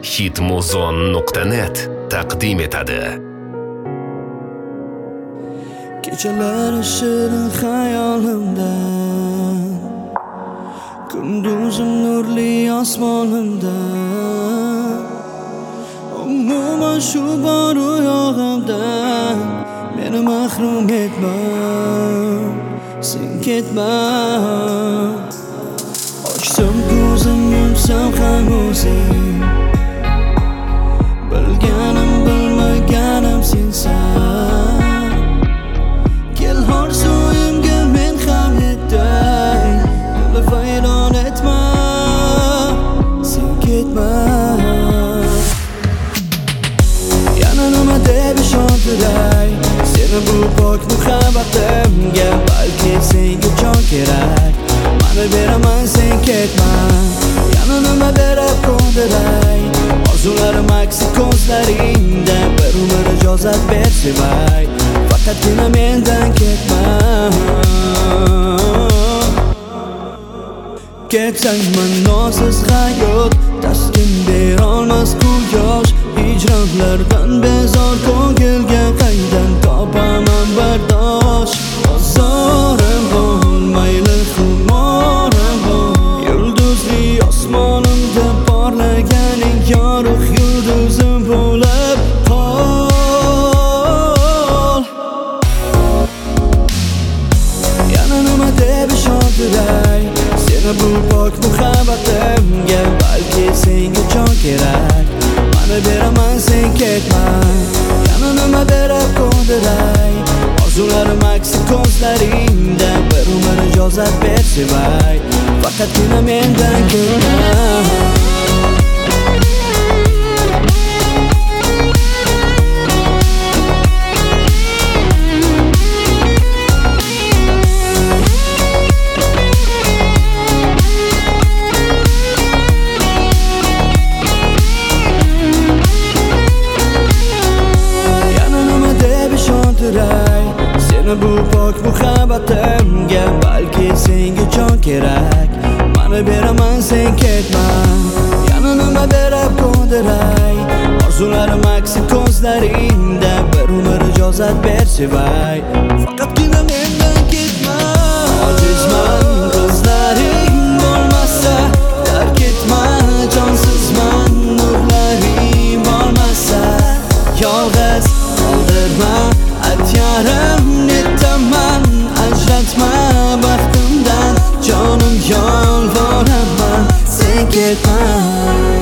Hitmuzon.net taqdim etadi. Kechalar shirin xayolimda, kunduzim nurli osmonimda, umuman shu bor u yog'imdan meni mahrum etma, sen ketma. Ochsam ko'zim, yumsam ham o'zing, bilganim bilmaganim sensan. Kel orzuimga men ham yetay, dil vayron etma, sen ketma. Yana nima deb ishontiray seni bu pok muhabbatimga, balki senga jon kerak, mani beraman sen ketma. Yana nima berib qo'ndiray orzularim aksi ko'zlaringda, bir umr ijozat ber sevay, faqatgina mendan ketma. Ketsang ma'nosiz hayot, taskin berolmas quyosh, hijronlardan bezor ko'ngilga qaydan topaman bardosh. Ozorim bo'l, mayli xumorim bo'l, yulduzli osmonimda porlaganing yorug' yulduzim bo'lib qol. Yana nima deb ishontiray seni bu pok muhabbatimga, balki senga jon kerak, mani beraman sen ketma. Yana nima berib qo'ndiray orzularim aksi ko'zlaringda, bir umr ijozat ber sevay, faqatgina mendan ketma. Seni bu pok muhabbatimga, balki senga jon kerak, mani beraman sen ketma. Yana nima berib qo'ndiray orzularim aksi ko'zlaringda, bir umr ijozat ber sevay, faqatgina mendan ketma. Ojizman, ko'zlaring bo'lmasa tark etma, jonsizman, nurlaring bo'lmasa yolg'iz qoldirma. Yarim netaman, ajratma baxtimdan, jonim yolvoraman, sen ketma.